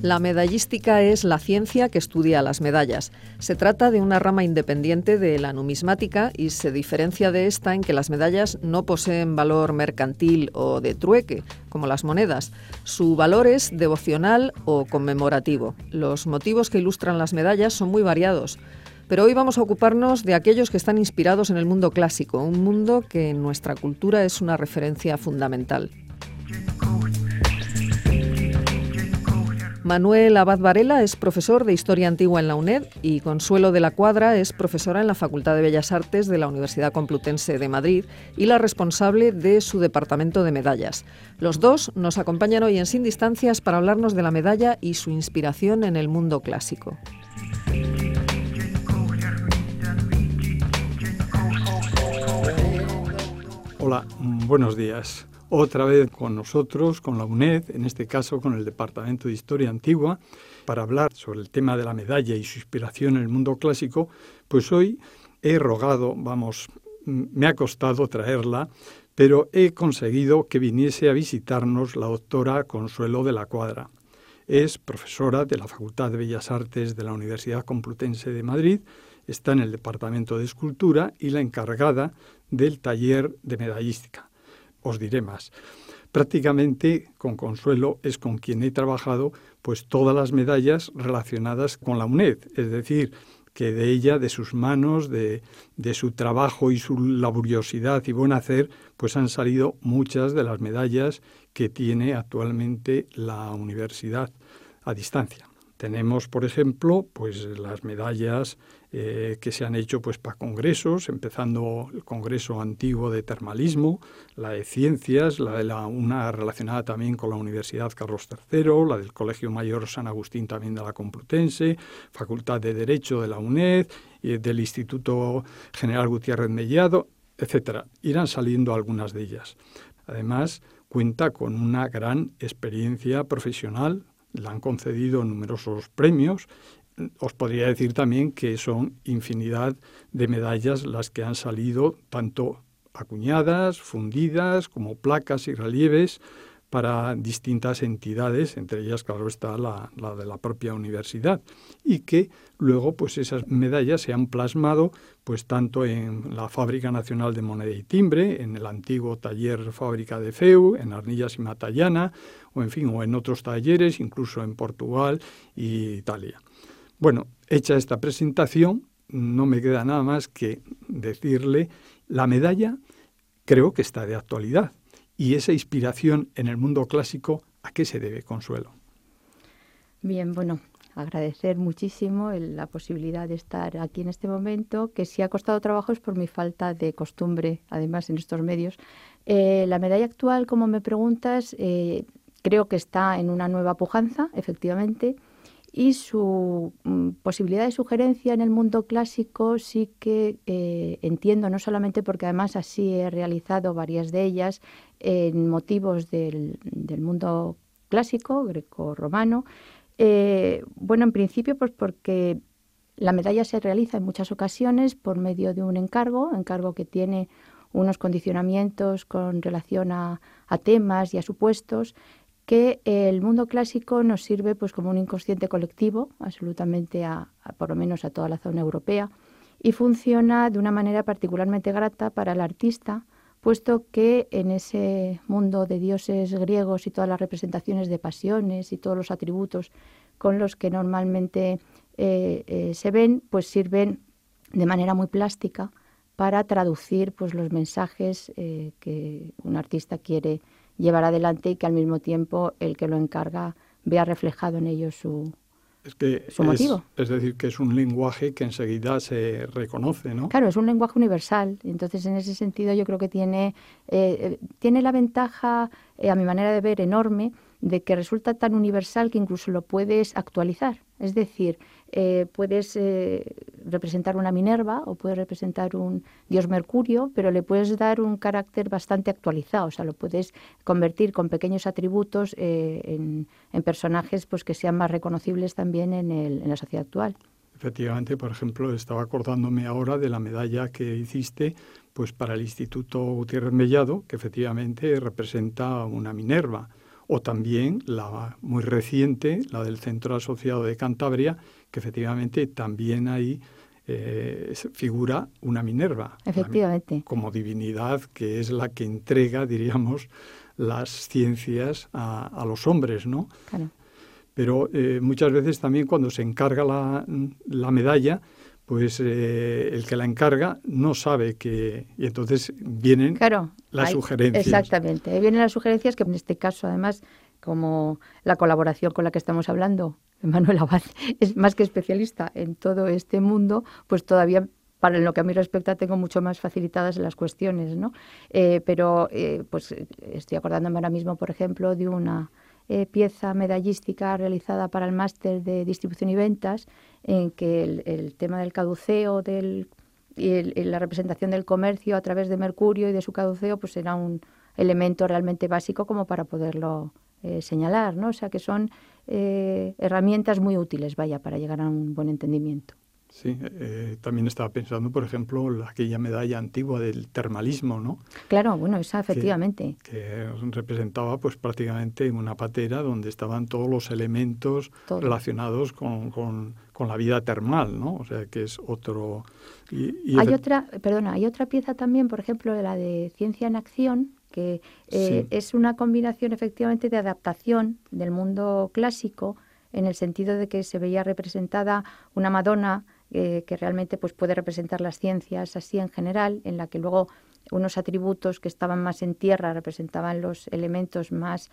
La medallística es la ciencia que estudia las medallas. Se trata de una rama independiente de la numismática y se diferencia de esta en que las medallas no poseen valor mercantil o de trueque, como las monedas. Su valor es devocional o conmemorativo. Los motivos que ilustran las medallas son muy variados. Pero hoy vamos a ocuparnos de aquellos que están inspirados en el mundo clásico, un mundo que en nuestra cultura es una referencia fundamental. Manuel Abad Varela es profesor de Historia Antigua en la UNED y Consuelo de la Cuadra es profesora en la Facultad de Bellas Artes de la Universidad Complutense de Madrid y la responsable de su departamento de medallas. Los dos nos acompañan hoy en Sin Distancias para hablarnos de la medalla y su inspiración en el mundo clásico. Hola, buenos días. Otra vez con nosotros, con la UNED, en este caso con el Departamento de Historia Antigua, para hablar sobre el tema de la medalla y su inspiración en el mundo clásico, pues hoy he rogado, me ha costado traerla, pero he conseguido que viniese a visitarnos la doctora Consuelo de la Cuadra. Es profesora de la Facultad de Bellas Artes de la Universidad Complutense de Madrid, está en el Departamento de Escultura y la encargada del taller de medallística. Os diré más. Prácticamente con Consuelo es con quien he trabajado pues todas las medallas relacionadas con la UNED, es decir, que de ella, de sus manos, de su trabajo y su laboriosidad y buen hacer, pues han salido muchas de las medallas que tiene actualmente la universidad a distancia. Tenemos, por ejemplo, pues las medallas que se han hecho pues para congresos, empezando el Congreso Antiguo de Termalismo, la de Ciencias, una relacionada también con la Universidad Carlos III, la del Colegio Mayor San Agustín también de la Complutense, Facultad de Derecho de la UNED, del Instituto General Gutiérrez Mellado, etc. Irán saliendo algunas de ellas. Además, cuenta con una gran experiencia profesional. Le han concedido numerosos premios. Os podría decir también que son infinidad de medallas las que han salido, tanto acuñadas, fundidas, como placas y relieves para distintas entidades, entre ellas, claro, está la de la propia universidad, y que luego pues esas medallas se han plasmado pues tanto en la Fábrica Nacional de Moneda y Timbre, en el antiguo taller Fábrica de Feu, en Arnillas y Matallana, o en otros talleres, incluso en Portugal y Italia. Bueno, hecha esta presentación, no me queda nada más que decirle, la medalla creo que está de actualidad. Y esa inspiración en el mundo clásico, ¿a qué se debe, Consuelo? Bien, bueno, agradecer muchísimo la posibilidad de estar aquí en este momento, que si ha costado trabajo es por mi falta de costumbre, además, en estos medios. La medalla actual, como me preguntas, creo que está en una nueva pujanza, efectivamente, y su posibilidad de sugerencia en el mundo clásico sí que entiendo, no solamente porque además así he realizado varias de ellas en motivos del mundo clásico, greco-romano. En principio pues porque la medalla se realiza en muchas ocasiones por medio de un encargo que tiene unos condicionamientos con relación a temas y a supuestos, que el mundo clásico nos sirve pues como un inconsciente colectivo, absolutamente por lo menos a toda la zona europea, y funciona de una manera particularmente grata para el artista, puesto que en ese mundo de dioses griegos y todas las representaciones de pasiones y todos los atributos con los que normalmente se ven, pues sirven de manera muy plástica para traducir pues los mensajes que un artista quiere llevar adelante y que al mismo tiempo el que lo encarga vea reflejado en ello su motivo. Es decir, que es un lenguaje que enseguida se reconoce, ¿no? Claro, es un lenguaje universal. Entonces, en ese sentido, yo creo que tiene la ventaja, a mi manera de ver, enorme, de que resulta tan universal que incluso lo puedes actualizar. Es decir, puedes representar una Minerva o puedes representar un dios Mercurio, pero le puedes dar un carácter bastante actualizado. O sea, lo puedes convertir con pequeños atributos en personajes pues que sean más reconocibles también en la sociedad actual. Efectivamente, por ejemplo, estaba acordándome ahora de la medalla que hiciste pues para el Instituto Gutiérrez Mellado, que efectivamente representa una Minerva, o también la muy reciente, la del Centro Asociado de Cantabria, que efectivamente también ahí figura una Minerva. Efectivamente. Como divinidad que es la que entrega, diríamos, las ciencias a los hombres, ¿no? Claro. Pero muchas veces también cuando se encarga la medalla, pues el que la encarga no sabe que... Y entonces vienen las sugerencias. Exactamente, ahí vienen las sugerencias que en este caso, además, como la colaboración con la que estamos hablando, Manuel Abad es más que especialista en todo este mundo, pues todavía, para lo que a mí respecta, tengo mucho más facilitadas las cuestiones, ¿no? Pero pues estoy acordándome ahora mismo, por ejemplo, de una pieza medallística realizada para el máster de distribución y ventas, en que el tema del caduceo y la representación del comercio a través de Mercurio y de su caduceo, pues era un elemento realmente básico como para poderlo señalar, ¿no? O sea que son herramientas muy útiles, vaya, para llegar a un buen entendimiento. Sí, también estaba pensando, por ejemplo, aquella medalla antigua del termalismo, ¿no? Claro, bueno, esa efectivamente. Que representaba pues prácticamente una patera donde estaban todos los elementos relacionados con la vida termal, ¿no? O sea, que es otro... Hay otra pieza también, por ejemplo, la de Ciencia en Acción, que es una combinación efectivamente de adaptación del mundo clásico, en el sentido de que se veía representada una Madonna que realmente pues puede representar las ciencias así en general, en la que luego unos atributos que estaban más en tierra representaban los elementos más,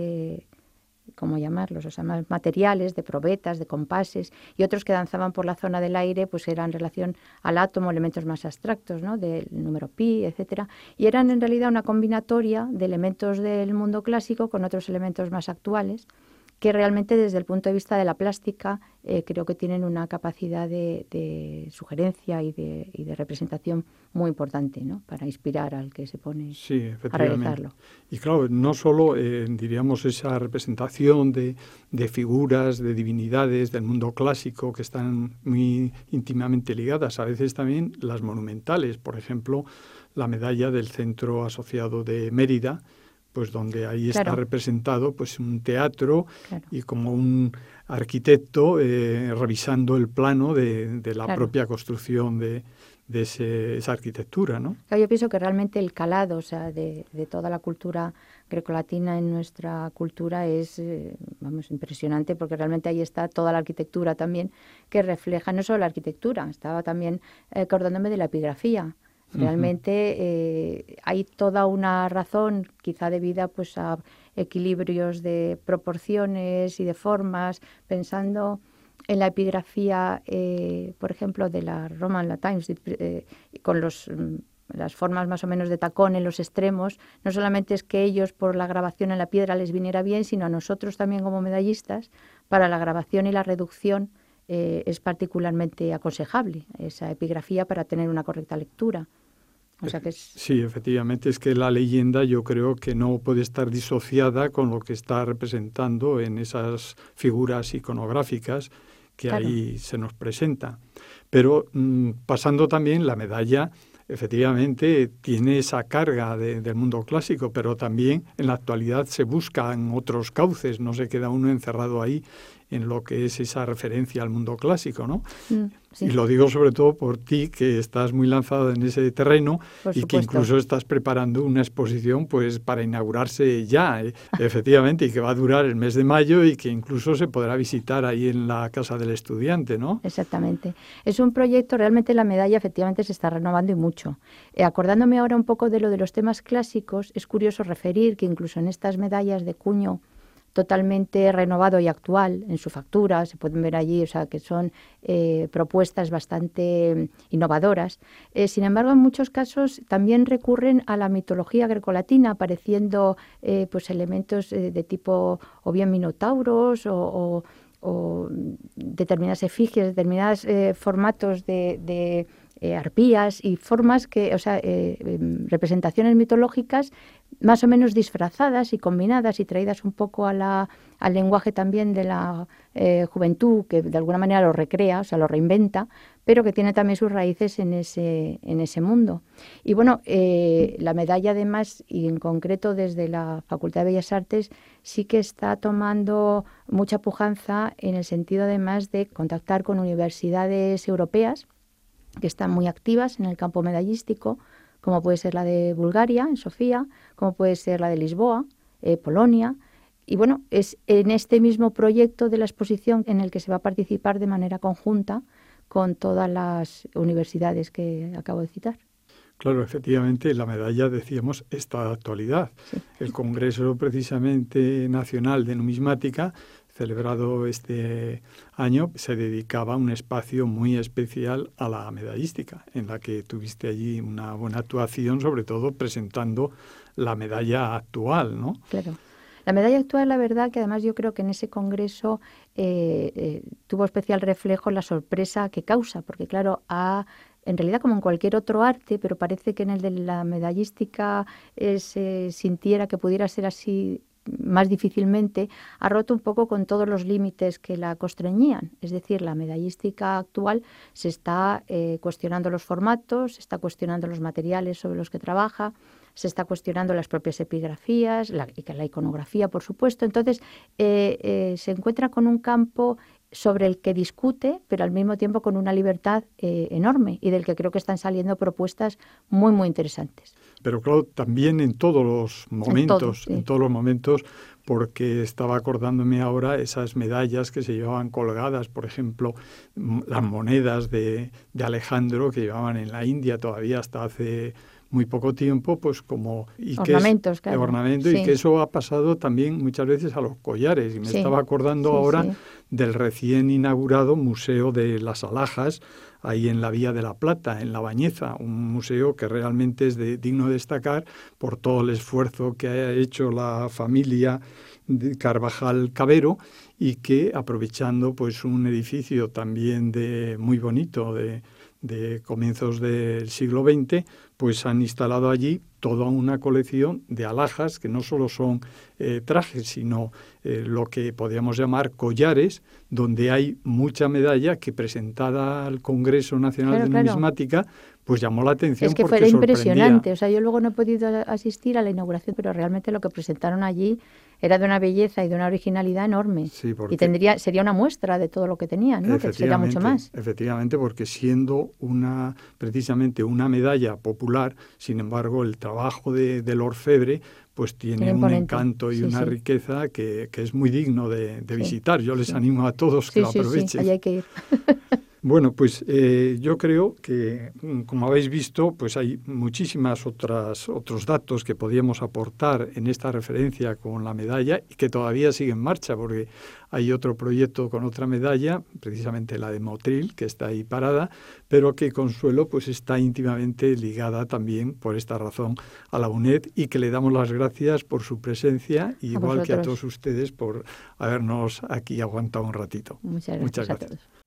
¿cómo llamarlos? O sea, más materiales, de probetas, de compases, y otros que danzaban por la zona del aire, pues eran en relación al átomo, elementos más abstractos, ¿no? Del número pi, etcétera, y eran en realidad una combinatoria de elementos del mundo clásico con otros elementos más actuales, que realmente desde el punto de vista de la plástica creo que tienen una capacidad de sugerencia y de representación muy importante, ¿no? Para inspirar al que se pone a realizarlo. Y claro, no solo, diríamos, esa representación de figuras, de divinidades del mundo clásico que están muy íntimamente ligadas, a veces también las monumentales, por ejemplo, la medalla del Centro Asociado de Mérida, pues donde ahí está representado pues un teatro y como un arquitecto revisando el plano de la propia construcción de esa arquitectura, ¿no? Yo pienso que realmente el calado, o sea, de toda la cultura grecolatina en nuestra cultura es, impresionante, porque realmente ahí está toda la arquitectura también, que refleja no solo la arquitectura, estaba también acordándome de la epigrafía. Realmente hay toda una razón, quizá debida pues a equilibrios de proporciones y de formas, pensando en la epigrafía, por ejemplo, de la Roman Times, con las formas más o menos de tacón en los extremos. No solamente es que ellos por la grabación en la piedra les viniera bien, sino a nosotros también como medallistas, para la grabación y la reducción es particularmente aconsejable esa epigrafía para tener una correcta lectura. O sea que Sí, efectivamente, es que la leyenda yo creo que no puede estar disociada con lo que está representando en esas figuras iconográficas que ahí se nos presenta. Pero pasando también la medalla, efectivamente tiene esa carga del mundo clásico, pero también en la actualidad se buscan otros cauces, no se queda uno encerrado ahí en lo que es esa referencia al mundo clásico, ¿no? Sí. Y lo digo sobre todo por ti, que estás muy lanzado en ese terreno y que incluso estás preparando una exposición pues para inaugurarse ya, efectivamente, y que va a durar el mes de mayo y que incluso se podrá visitar ahí en la Casa del Estudiante, ¿no? Exactamente. Es un proyecto, realmente la medalla efectivamente se está renovando y mucho. Acordándome ahora un poco de lo de los temas clásicos, es curioso referir que incluso en estas medallas de cuño totalmente renovado y actual en su factura, se pueden ver allí, o sea, que son propuestas bastante innovadoras. Sin embargo, en muchos casos también recurren a la mitología grecolatina, apareciendo pues elementos de tipo o bien minotauros o determinadas efigies, determinados formatos de arpías y formas que, o sea, representaciones mitológicas más o menos disfrazadas y combinadas y traídas un poco al lenguaje también de la juventud, que de alguna manera lo recrea, o sea, lo reinventa, pero que tiene también sus raíces en ese mundo. Y bueno, la medalla además, y en concreto desde la Facultad de Bellas Artes, sí que está tomando mucha pujanza en el sentido además de contactar con universidades europeas que están muy activas en el campo medallístico, como puede ser la de Bulgaria, en Sofía, como puede ser la de Lisboa, Polonia. Y bueno, es en este mismo proyecto de la exposición en el que se va a participar de manera conjunta con todas las universidades que acabo de citar. Claro, efectivamente, la medalla, decíamos, está de actualidad. Sí. El Congreso precisamente Nacional de Numismática, celebrado este año, se dedicaba un espacio muy especial a la medallística, en la que tuviste allí una buena actuación, sobre todo presentando la medalla actual, ¿no? Claro. La medalla actual, la verdad, que además yo creo que en ese congreso tuvo especial reflejo la sorpresa que causa, porque claro, en realidad como en cualquier otro arte, pero parece que en el de la medallística se sintiera que pudiera ser así más difícilmente, ha roto un poco con todos los límites que la constreñían. Es decir, la medallística actual se está cuestionando los formatos, se está cuestionando los materiales sobre los que trabaja, se está cuestionando las propias epigrafías, la iconografía, por supuesto. Entonces, se encuentra con un campo sobre el que discute, pero al mismo tiempo con una libertad enorme y del que creo que están saliendo propuestas muy, muy interesantes. Pero claro, también en todos los momentos, porque estaba acordándome ahora esas medallas que se llevaban colgadas, por ejemplo, las monedas de Alejandro que llevaban en la India todavía hasta hace muy poco tiempo, pues como ornamentos, claro. Ornamento, sí. Y que eso ha pasado también muchas veces a los collares. Y me estaba acordando ahora del recién inaugurado Museo de las Alhajas, ahí en la Vía de la Plata, en La Bañeza, un museo que realmente es digno de destacar por todo el esfuerzo que ha hecho la familia de Carvajal Cabero y que, aprovechando pues un edificio también muy bonito de comienzos del siglo XX, pues han instalado allí toda una colección de alhajas que no solo son trajes, sino lo que podríamos llamar collares, donde hay mucha medalla que presentada al Congreso Nacional de Numismática, pues llamó la atención. Es que fue impresionante. O sea, yo luego no he podido asistir a la inauguración, pero realmente lo que presentaron allí era de una belleza y de una originalidad enorme. Sí, y sería una muestra de todo lo que tenían, ¿no? Que sería mucho más. Efectivamente, porque siendo precisamente una medalla popular, sin embargo, el trabajo del orfebre pues tiene un encanto y una riqueza que es muy digno de visitar. Yo les animo a todos que lo aprovechen. Sí, allá hay que ir. Bueno, pues yo creo que, como habéis visto, pues hay muchísimas otros datos que podíamos aportar en esta referencia con la medalla y que todavía sigue en marcha, porque hay otro proyecto con otra medalla, precisamente la de Motril, que está ahí parada, pero que Consuelo pues está íntimamente ligada también, por esta razón, a la UNED y que le damos las gracias por su presencia, igual que a todos ustedes por habernos aquí aguantado un ratito. Muchas gracias. A todos.